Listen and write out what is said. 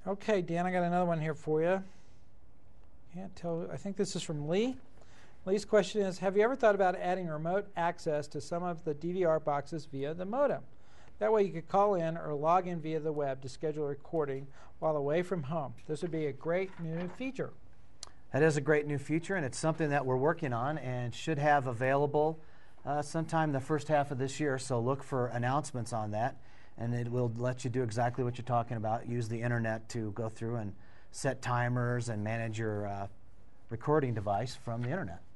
Okay, Dan, I got another one here for you. Can't tell. I think this is from Lee. Lee's question is, have you ever thought about adding remote access to some of the DVR boxes via the modem? That way you could call in or log in via the web to schedule a recording while away from home. This would be a great new feature. That is a great new feature, and it's something that we're working on and should have available sometime the first half of this year, so look for announcements on that, and it will let you do exactly what you're talking about, use the internet to go through and set timers and manage your recording device from the internet.